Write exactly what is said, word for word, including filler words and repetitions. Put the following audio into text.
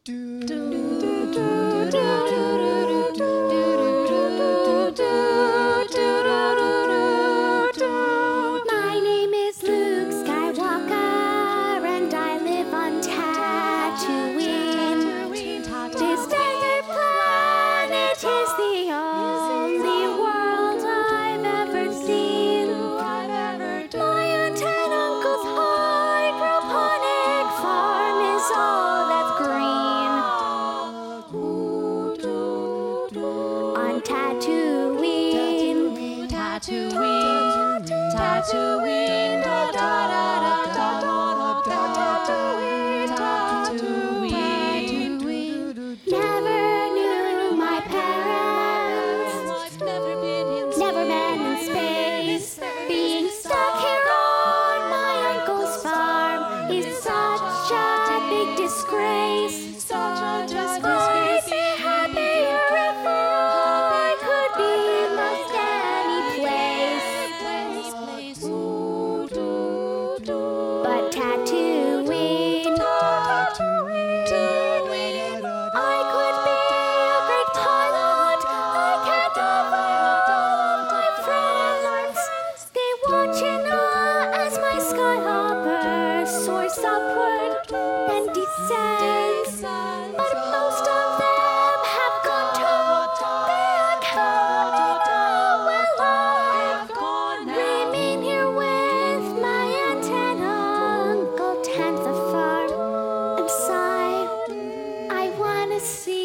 My name is Luke Skywalker, and I live on Tatooine. This desert planet is the only world I've ever seen. My aunt and uncle's hydroponic farm is all that's green. On Tatooine, Tatooine, Tatooine, da da da da da da Tatooine, Tatooine. Never knew my parents. Never been in space. Being stuck here on my uncle's farm is such a big disgrace. Such a disgrace. I'd be happier if I could be most any place. But Tatooine, Tatooine, I could be a great pilot. I can't avoid my friends. They watch in awe as my skyhopper soars upward and descends. But most of them have gone to back home. Well, I remain here with my aunt and uncle, tend the farm and sigh. I wanna see